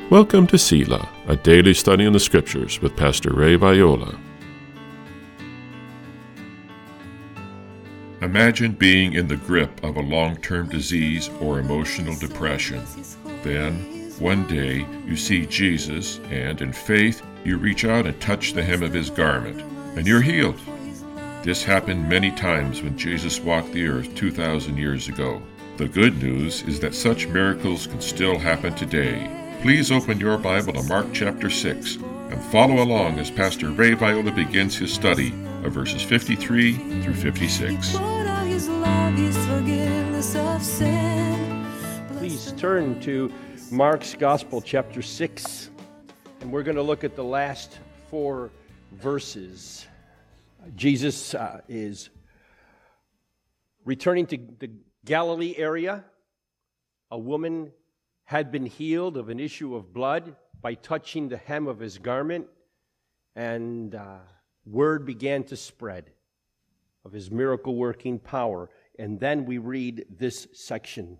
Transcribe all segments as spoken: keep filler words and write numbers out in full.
Welcome to Selah, a daily study in the Scriptures with Pastor Ray Viola. Imagine being in the grip of a long-term disease or emotional depression. Then, one day, you see Jesus, and in faith, you reach out and touch the hem of his garment, and you're healed. This happened many times when Jesus walked the earth two thousand years ago. The good news is that such miracles can still happen today. Please open your Bible to Mark chapter six and follow along as Pastor Ray Viola begins his study of verses fifty-three through fifty-six. Please turn to Mark's Gospel chapter six, and we're going to look at the last four verses. Jesus uh, is returning to the Galilee area. A woman had been healed of an issue of blood by touching the hem of his garment, and uh, word began to spread of his miracle-working power. And then we read this section.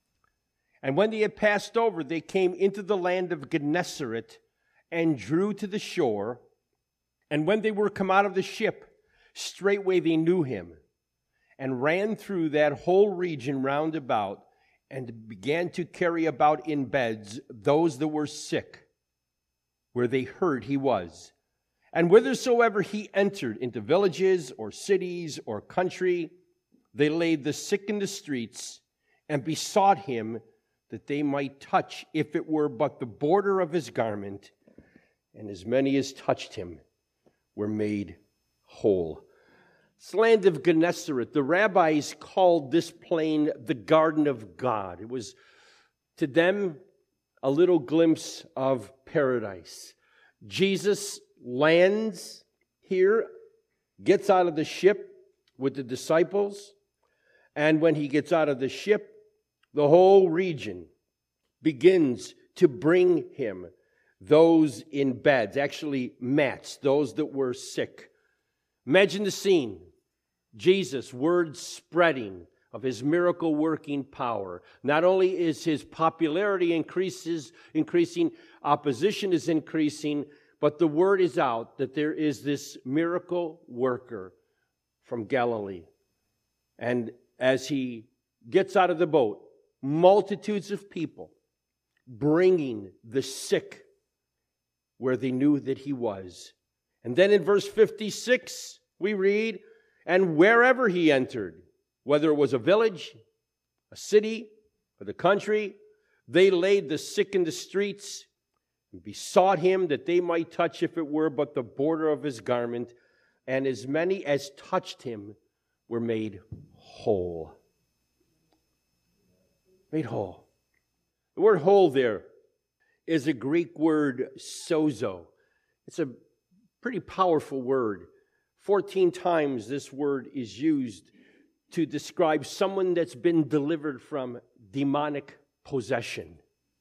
And when they had passed over, they came into the land of Gennesaret and drew to the shore. And when they were come out of the ship, straightway they knew him, and ran through that whole region round about, and began to carry about in beds those that were sick, where they heard he was. And whithersoever he entered, into villages or cities or country, they laid the sick in the streets, and besought him that they might touch, if it were but the border of his garment. And as many as touched him were made whole. This land of Gennesaret, the rabbis called this plain the Garden of God. It was, to them, a little glimpse of paradise. Jesus lands here, gets out of the ship with the disciples, and when he gets out of the ship, the whole region begins to bring him those in beds, actually mats, those that were sick. Imagine the scene. Jesus, word spreading of his miracle-working power. Not only is his popularity increases, increasing, opposition is increasing, but the word is out that there is this miracle worker from Galilee. And as he gets out of the boat, multitudes of people bringing the sick where they knew that he was. And then in verse fifty-six, we read, and wherever he entered, whether it was a village, a city, or the country, they laid the sick in the streets and besought him that they might touch, if it were but the border of his garment. And as many as touched him were made whole. Made whole. The word whole there is a Greek word sozo. It's a pretty powerful word. Fourteen times this word is used to describe someone that's been delivered from demonic possession.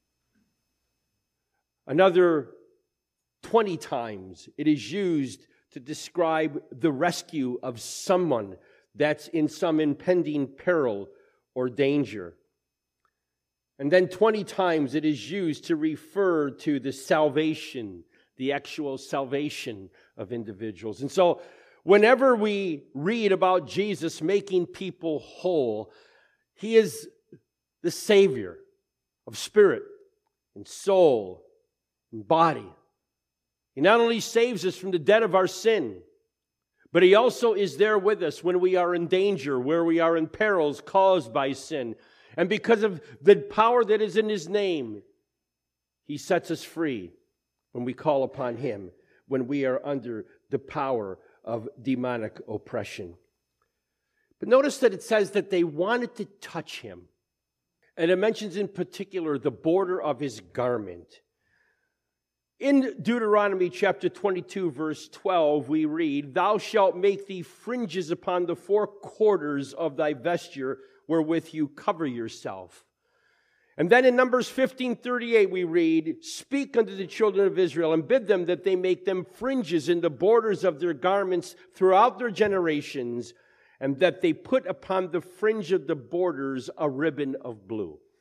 Another twenty times it is used to describe the rescue of someone that's in some impending peril or danger. And then twenty times it is used to refer to the salvation, the actual salvation of individuals. And so, whenever we read about Jesus making people whole, he is the Savior of spirit and soul and body. He not only saves us from the debt of our sin, but he also is there with us when we are in danger, where we are in perils caused by sin. And because of the power that is in his name, he sets us free when we call upon him, when we are under the power of demonic oppression. But notice that it says that they wanted to touch him. And it mentions in particular the border of his garment. In Deuteronomy chapter twenty-two, verse twelve, we read, "Thou shalt make thee fringes upon the four quarters of thy vesture, wherewith you cover yourself." And then in Numbers fifteen thirty-eight we read, "Speak unto the children of Israel, and bid them that they make them fringes in the borders of their garments throughout their generations, and that they put upon the fringe of the borders a ribbon of blue."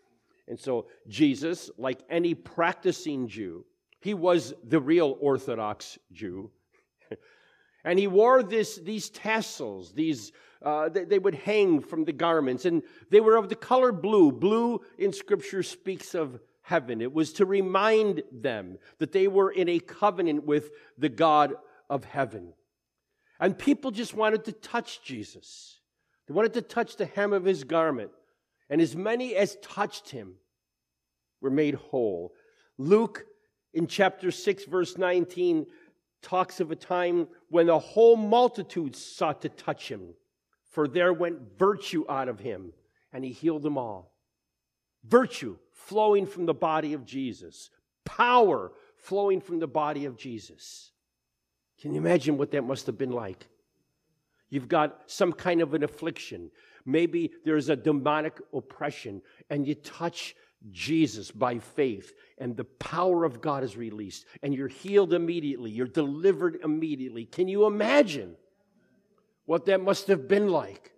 And so Jesus, like any practicing Jew, he was the real Orthodox Jew. And he wore this, these tassels, these uh, they, they would hang from the garments, and they were of the color blue. Blue in Scripture speaks of heaven. It was to remind them that they were in a covenant with the God of heaven. And people just wanted to touch Jesus. They wanted to touch the hem of his garment. And as many as touched him were made whole. Luke, in chapter six, verse nineteen, talks of a time when the whole multitude sought to touch him, for there went virtue out of him, and he healed them all. Virtue flowing from the body of Jesus. Power flowing from the body of Jesus. Can you imagine what that must have been like? You've got some kind of an affliction. Maybe there's a demonic oppression, and you touch Jesus by faith, and the power of God is released, and you're healed immediately. You're delivered immediately. Can you imagine what that must have been like?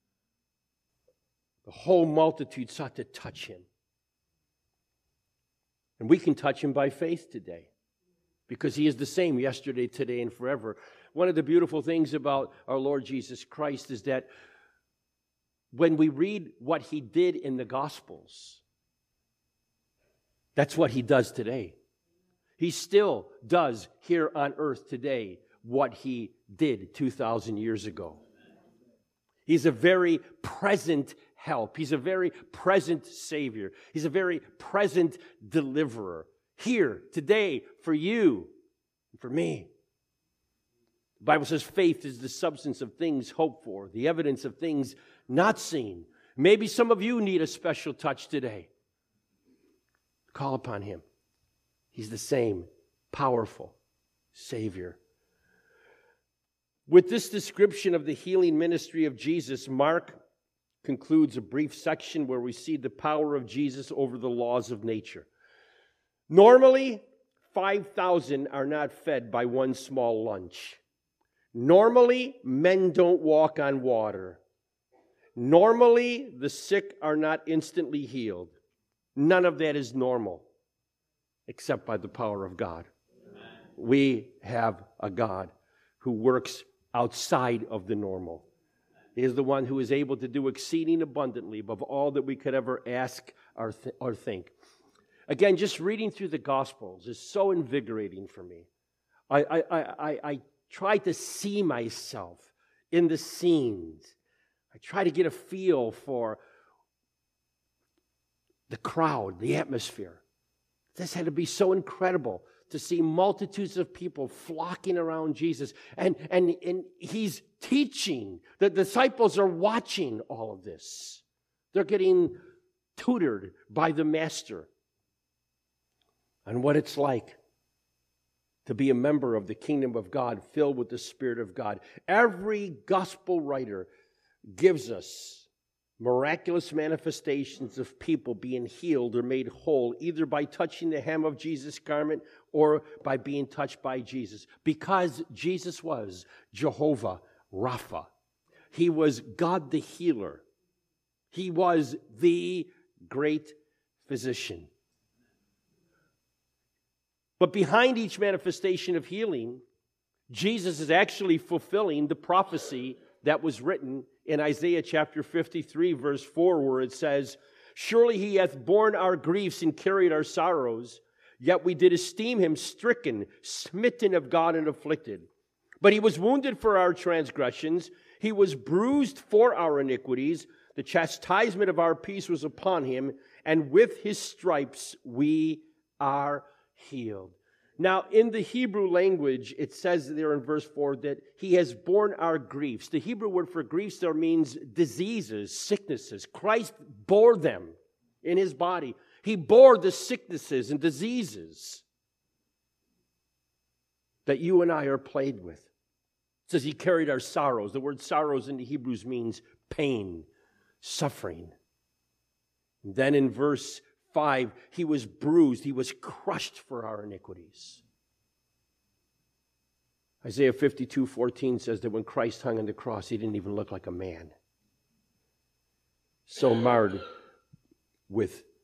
The whole multitude sought to touch him. And we can touch him by faith today, because he is the same yesterday, today, and forever. One of the beautiful things about our Lord Jesus Christ is that when we read what he did in the Gospels, that's what he does today. He still does here on earth today what he did two thousand years ago. He's a very present help. He's a very present Savior. He's a very present deliverer. Here, today, for you, and for me. The Bible says faith is the substance of things hoped for, the evidence of things not seen. Maybe some of you need a special touch today. Call upon him. He's the same powerful Savior. With this description of the healing ministry of Jesus, Mark concludes a brief section where we see the power of Jesus over the laws of nature. Normally, five thousand are not fed by one small lunch. Normally, men don't walk on water. Normally, the sick are not instantly healed. None of that is normal, except by the power of God. Amen. We have a God who works outside of the normal. He is the one who is able to do exceeding abundantly above all that we could ever ask or, th- or think. Again, just reading through the Gospels is so invigorating for me. I, I, I, I try to see myself in the scenes. I try to get a feel for the crowd, the atmosphere. This had to be so incredible to see multitudes of people flocking around Jesus. And, and, and he's teaching. The disciples are watching all of this. They're getting tutored by the Master on what it's like to be a member of the kingdom of God, filled with the Spirit of God. Every gospel writer gives us miraculous manifestations of people being healed or made whole, either by touching the hem of Jesus' garment or by being touched by Jesus. Because Jesus was Jehovah Rapha. He was God the healer. He was the great physician. But behind each manifestation of healing, Jesus is actually fulfilling the prophecy that was written in Isaiah chapter fifty-three, verse four, where it says, "Surely he hath borne our griefs and carried our sorrows, yet we did esteem him stricken, smitten of God, and afflicted. But he was wounded for our transgressions, he was bruised for our iniquities, the chastisement of our peace was upon him, and with his stripes we are healed." Now, in the Hebrew language, it says there in verse four that he has borne our griefs. The Hebrew word for griefs there means diseases, sicknesses. Christ bore them in his body. He bore the sicknesses and diseases that you and I are plagued with. It says he carried our sorrows. The word sorrows in the Hebrews means pain, suffering. And then in verse five, he was bruised, he was crushed for our iniquities. Isaiah fifty-two fourteen says that when Christ hung on the cross, he didn't even look like a man. So marred with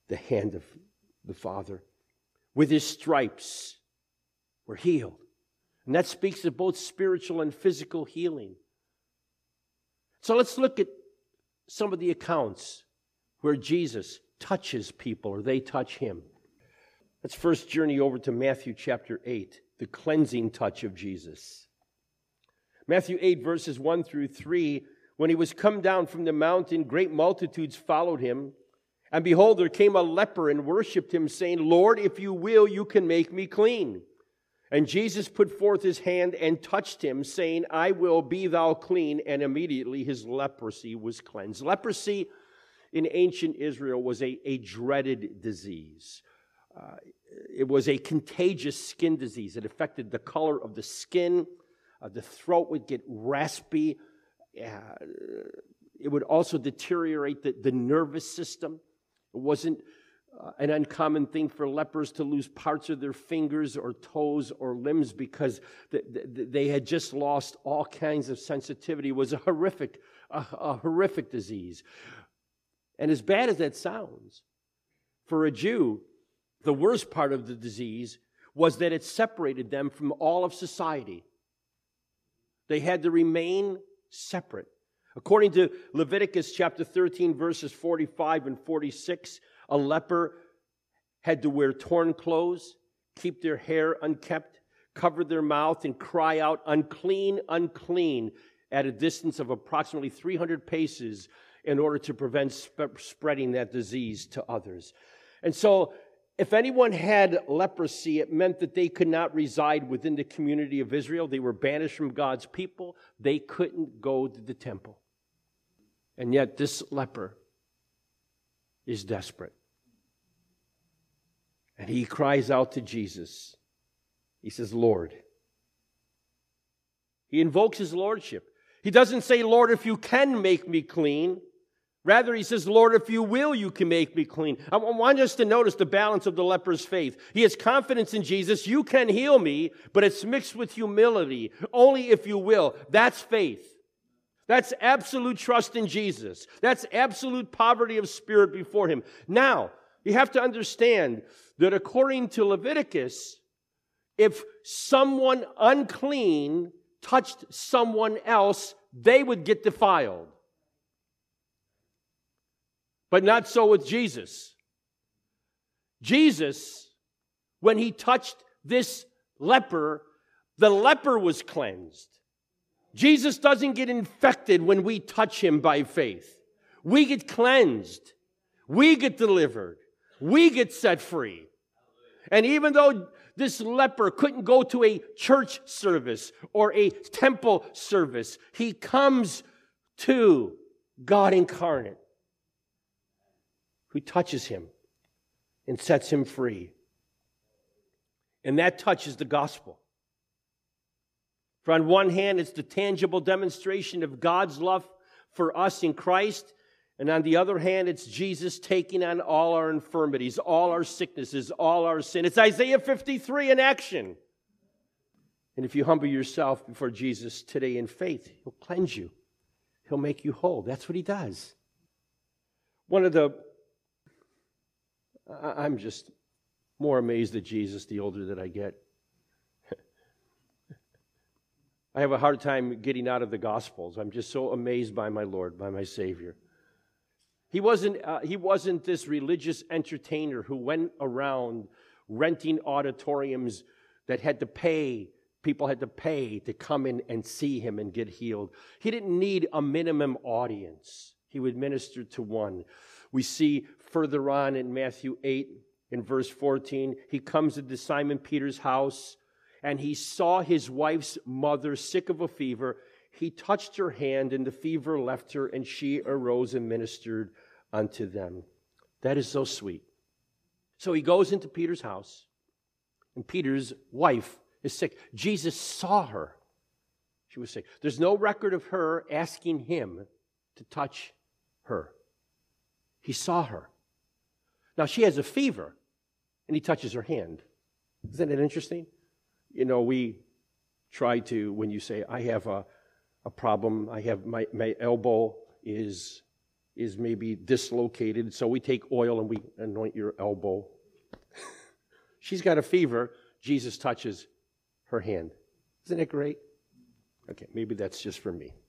the hand of the Father. With his stripes, we're healed. And that speaks of both spiritual and physical healing. So let's look at some of the accounts where Jesus touches people or they touch him. Let's first journey over to Matthew chapter eight, the cleansing touch of Jesus. Matthew eight, verses one through three, when he was come down from the mountain, great multitudes followed him. And behold, there came a leper and worshipped him, saying, Lord, if you will, you can make me clean. And Jesus put forth his hand and touched him, saying, I will, be thou clean. And immediately his leprosy was cleansed. Leprosy in ancient Israel was a, a dreaded disease. Uh, it was a contagious skin disease. It affected the color of the skin. Uh, the throat would get raspy. Uh, it would also deteriorate the, the nervous system. It wasn't uh, an uncommon thing for lepers to lose parts of their fingers or toes or limbs because th- th- they had just lost all kinds of sensitivity. It was a horrific, a, a horrific disease. And as bad as that sounds, for a Jew, the worst part of the disease was that it separated them from all of society. They had to remain separate. According to Leviticus chapter thirteen, verses forty-five and forty-six, a leper had to wear torn clothes, keep their hair unkept, cover their mouth, and cry out, unclean, unclean, at a distance of approximately three hundred paces in order to prevent sp- spreading that disease to others. And so, if anyone had leprosy, it meant that they could not reside within the community of Israel. They were banished from God's people. They couldn't go to the temple. And yet this leper is desperate. And he cries out to Jesus. He says, Lord. He invokes his lordship. He doesn't say, Lord, if you can make me clean. Rather, he says, Lord, if you will, you can make me clean. I want us to notice the balance of the leper's faith. He has confidence in Jesus. You can heal me, but it's mixed with humility. Only if you will. That's faith. That's absolute trust in Jesus. That's absolute poverty of spirit before him. Now, you have to understand that according to Leviticus, if someone unclean touched someone else, they would get defiled. But not so with Jesus. Jesus, when he touched this leper, the leper was cleansed. Jesus doesn't get infected when we touch him by faith. We get cleansed. We get delivered. We get set free. And even though this leper couldn't go to a church service or a temple service, he comes to God incarnate, who touches him and sets him free. And that touch is the gospel. For on one hand, it's the tangible demonstration of God's love for us in Christ. And on the other hand, it's Jesus taking on all our infirmities, all our sicknesses, all our sin. It's Isaiah fifty-three in action. And if you humble yourself before Jesus today in faith, he'll cleanse you. He'll make you whole. That's what he does. One of the I'm just more amazed at Jesus the older that I get. I have a hard time getting out of the Gospels. I'm just so amazed by my Lord, by my Savior. He wasn't, uh, he wasn't this religious entertainer who went around renting auditoriums that had to pay, people had to pay to come in and see him and get healed. He didn't need a minimum audience. He would minister to one. We see further on in Matthew eight, in verse fourteen, he comes into Simon Peter's house, and he saw his wife's mother sick of a fever. He touched her hand, and the fever left her, and she arose and ministered unto them. That is so sweet. So he goes into Peter's house, and Peter's wife is sick. Jesus saw her. She was sick. There's no record of her asking him to touch her. He saw her. Now, she has a fever, and he touches her hand. Isn't it interesting? You know, we try to, when you say, I have a, a problem, I have, my, my elbow is is maybe dislocated, so we take oil and we anoint your elbow. She's got a fever. Jesus touches her hand. Isn't that great? Okay, maybe that's just for me.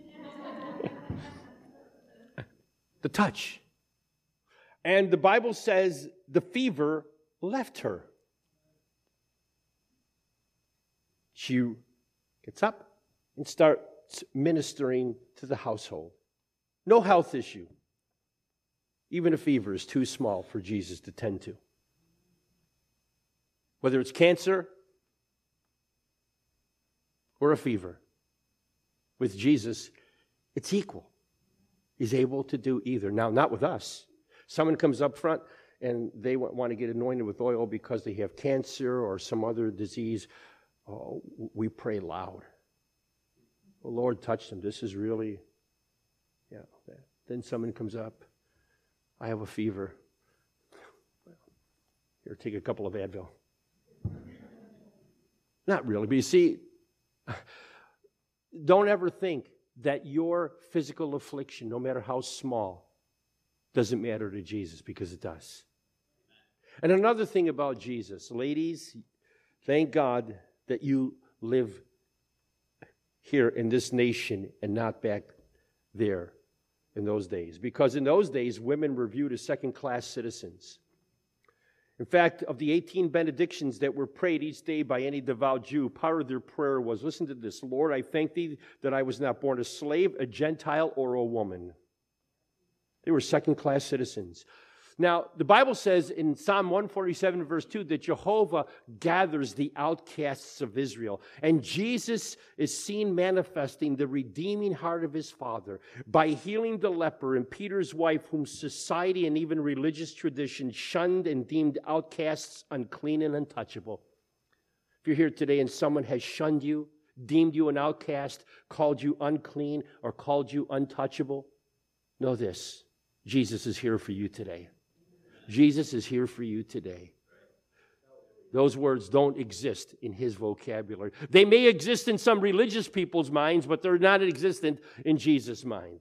The touch. And the Bible says the fever left her. She gets up and starts ministering to the household. No health issue. Even a fever is too small for Jesus to tend to. Whether it's cancer or a fever, with Jesus, it's equal. He's able to do either. Now, not with us. Someone comes up front and they want to get anointed with oil because they have cancer or some other disease. Oh, we pray loud. The Lord touched them. This is really, yeah. Then someone comes up. I have a fever. Here, take a couple of Advil. Not really, but you see, don't ever think that your physical affliction, no matter how small, doesn't matter to Jesus, because it does. And another thing about Jesus, ladies, thank God that you live here in this nation and not back there in those days. Because in those days, women were viewed as second-class citizens. In fact, of the eighteen benedictions that were prayed each day by any devout Jew, part of their prayer was, listen to this, Lord, I thank thee that I was not born a slave, a Gentile, or a woman. They were second-class citizens. Now, the Bible says in Psalm one forty-seven, verse two, that Jehovah gathers the outcasts of Israel. And Jesus is seen manifesting the redeeming heart of his Father by healing the leper and Peter's wife, whom society and even religious tradition shunned and deemed outcasts, unclean, and untouchable. If you're here today and someone has shunned you, deemed you an outcast, called you unclean, or called you untouchable, know this: Jesus is here for you today. Jesus is here for you today. Those words don't exist in his vocabulary. They may exist in some religious people's minds, but they're not existent in Jesus' mind.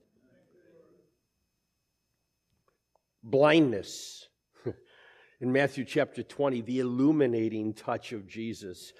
Blindness. In Matthew chapter twenty, the illuminating touch of Jesus.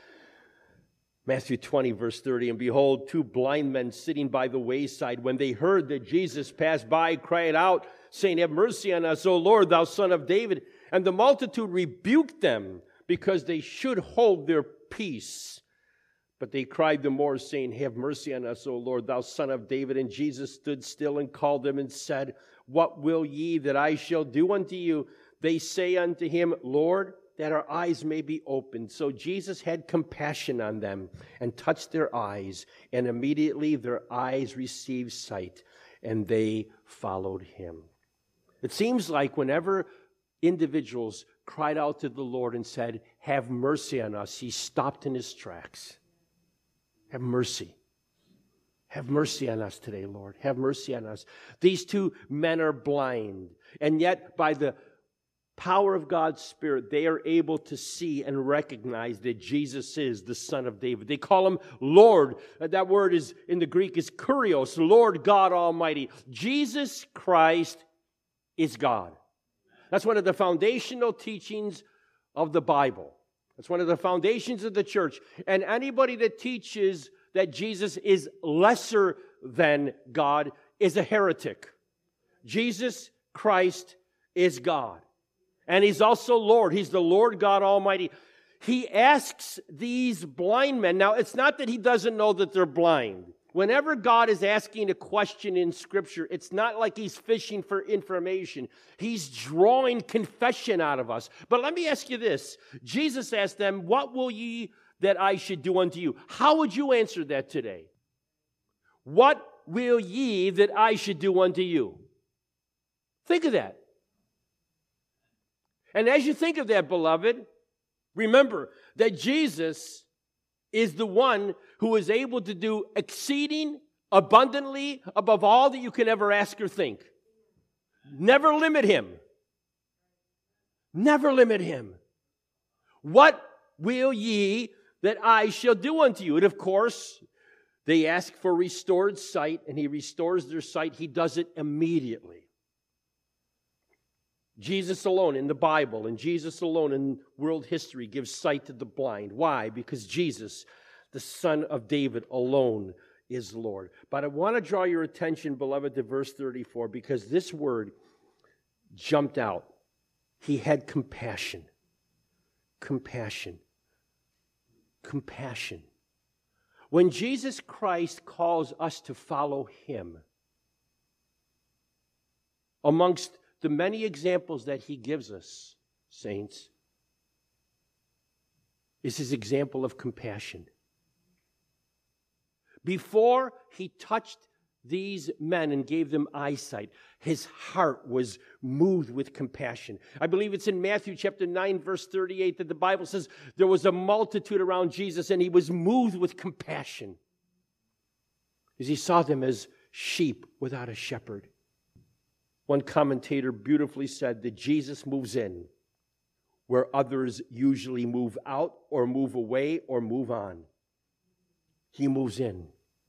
Matthew twenty, verse thirty, and behold, two blind men sitting by the wayside, when they heard that Jesus passed by, cried out, saying, have mercy on us, O Lord, thou Son of David. And the multitude rebuked them, because they should hold their peace. But they cried the more, saying, have mercy on us, O Lord, thou Son of David. And Jesus stood still and called them and said, what will ye that I shall do unto you? They say unto him, Lord, that our eyes may be opened. So Jesus had compassion on them and touched their eyes, and immediately their eyes received sight, and they followed him. It seems like whenever individuals cried out to the Lord and said, have mercy on us, he stopped in his tracks. Have mercy. Have mercy on us today, Lord. Have mercy on us. These two men are blind, and yet by the power of God's Spirit, they are able to see and recognize that Jesus is the Son of David. They call him Lord. That word is in the Greek is kurios, Lord God Almighty. Jesus Christ is God. That's one of the foundational teachings of the Bible. That's one of the foundations of the church. And anybody that teaches that Jesus is lesser than God is a heretic. Jesus Christ is God. And he's also Lord. He's the Lord God Almighty. He asks these blind men. Now, it's not that he doesn't know that they're blind. Whenever God is asking a question in Scripture, it's not like he's fishing for information. He's drawing confession out of us. But let me ask you this. Jesus asked them, what will ye that I should do unto you? How would you answer that today? What will ye that I should do unto you? Think of that. And as you think of that, beloved, remember that Jesus is the one who is able to do exceeding abundantly above all that you can ever ask or think. Never limit him. Never limit him. What will ye that I shall do unto you? And of course, they ask for restored sight, and he restores their sight. He does it immediately. Jesus alone in the Bible and Jesus alone in world history gives sight to the blind. Why? Because Jesus, the Son of David, alone is Lord. But I want to draw your attention, beloved, to verse thirty-four, because this word jumped out. He had compassion. Compassion. Compassion. When Jesus Christ calls us to follow Him, amongst the many examples that He gives us, saints, is His example of compassion. Before He touched these men and gave them eyesight, His heart was moved with compassion. I believe it's in Matthew chapter nine, verse thirty-eight, that the Bible says there was a multitude around Jesus and He was moved with compassion as He saw them as sheep without a shepherd. One commentator beautifully said that Jesus moves in where others usually move out or move away or move on. He moves in.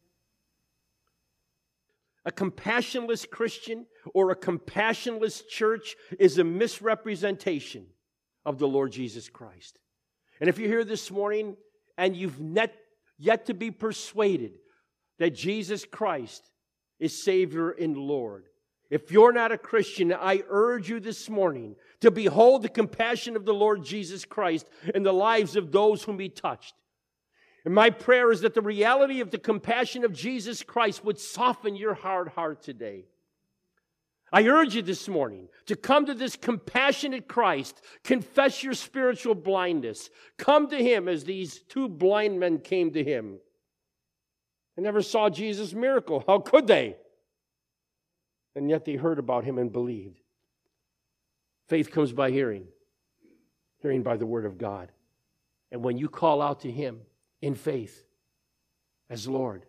A compassionless Christian or a compassionless church is a misrepresentation of the Lord Jesus Christ. And if you're here this morning and you've net, yet to be persuaded that Jesus Christ is Savior and Lord, if you're not a Christian, I urge you this morning to behold the compassion of the Lord Jesus Christ in the lives of those whom He touched. And my prayer is that the reality of the compassion of Jesus Christ would soften your hard heart today. I urge you this morning to come to this compassionate Christ, confess your spiritual blindness, come to Him as these two blind men came to Him. They never saw Jesus' miracle. How could they? And yet they heard about Him and believed. Faith comes by hearing, hearing by the Word of God. And when you call out to Him in faith as Lord,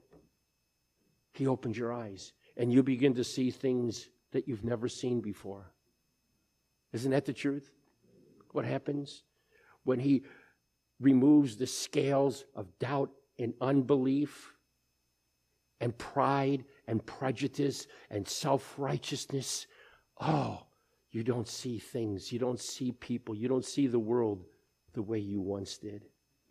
He opens your eyes and you begin to see things that you've never seen before. Isn't that the truth? What happens when He removes the scales of doubt and unbelief and pride and prejudice and self-righteousness? Oh, you don't see things, you don't see people, you don't see the world the way you once did.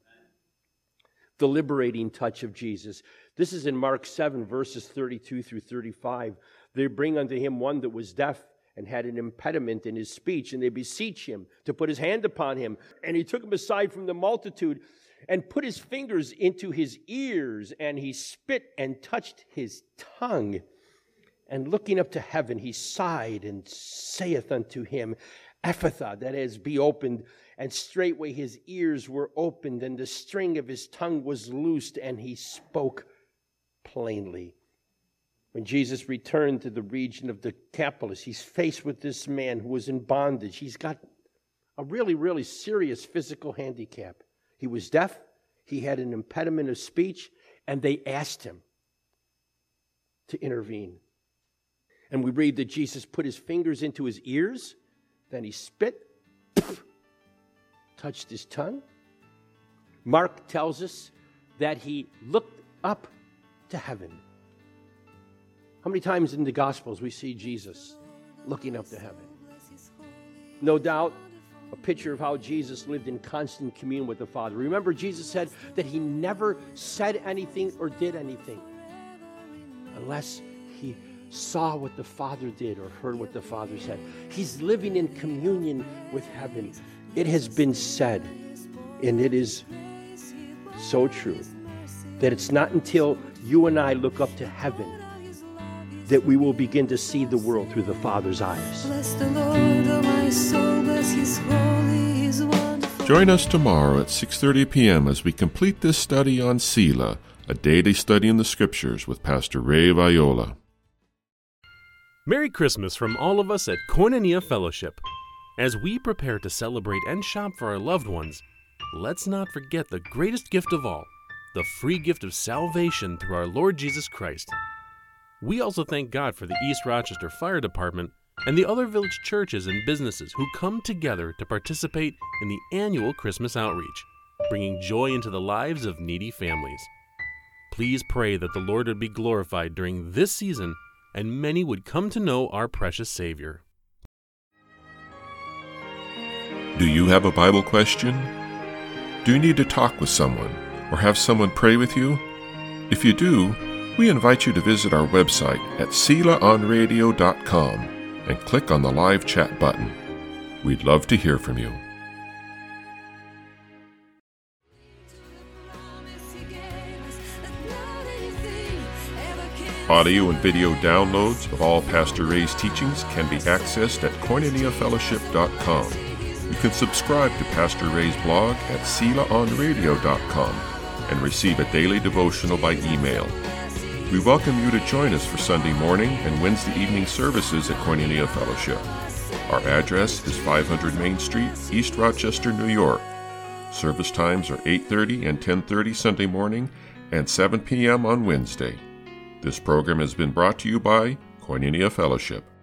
The liberating touch of Jesus. This is in Mark seven, verses thirty-two through thirty-five. They bring unto Him one that was deaf and had an impediment in his speech, and they beseech Him to put His hand upon him. And He took him aside from the multitude and put His fingers into his ears, and He spit and touched his tongue. And looking up to heaven, He sighed and saith unto him, Ephphatha, that is, be opened. And straightway his ears were opened, and the string of his tongue was loosed, and he spoke plainly. When Jesus returned to the region of the Decapolis, He's faced with this man who was in bondage. He's got a really, really serious physical handicap. He was deaf, he had an impediment of speech, and they asked Him to intervene. And we read that Jesus put His fingers into his ears, then He spit, touched his tongue. Mark tells us that He looked up to heaven. How many times in the Gospels we see Jesus looking up to heaven? No doubt a picture of how Jesus lived in constant communion with the Father. Remember, Jesus said that He never said anything or did anything unless He saw what the Father did or heard what the Father said. He's living in communion with heaven. It has been said, and it is so true, that it's not until you and I look up to heaven that we will begin to see the world through the Father's eyes. Bless the Lord, oh my soul, bless His holy, His wonderful. Join us tomorrow at six thirty p.m. as we complete this study on Selah, a daily study in the Scriptures with Pastor Ray Viola. Merry Christmas from all of us at Koinonia Fellowship. As we prepare to celebrate and shop for our loved ones, let's not forget the greatest gift of all, the free gift of salvation through our Lord Jesus Christ. We also thank God for the East Rochester Fire Department and the other village churches and businesses who come together to participate in the annual Christmas outreach, bringing joy into the lives of needy families. Please pray that the Lord would be glorified during this season and many would come to know our precious Savior. Do you have a Bible question? Do you need to talk with someone or have someone pray with you? If you do, we invite you to visit our website at selah on radio dot com and click on the live chat button. We'd love to hear from you. Audio and video downloads of all Pastor Ray's teachings can be accessed at koinonia fellowship dot com. You can subscribe to Pastor Ray's blog at selah on radio dot com and receive a daily devotional by email. We welcome you to join us for Sunday morning and Wednesday evening services at Koinonia Fellowship. Our address is five hundred Main Street, East Rochester, New York. Service times are eight thirty and ten thirty Sunday morning and seven p.m. on Wednesday. This program has been brought to you by Koinonia Fellowship.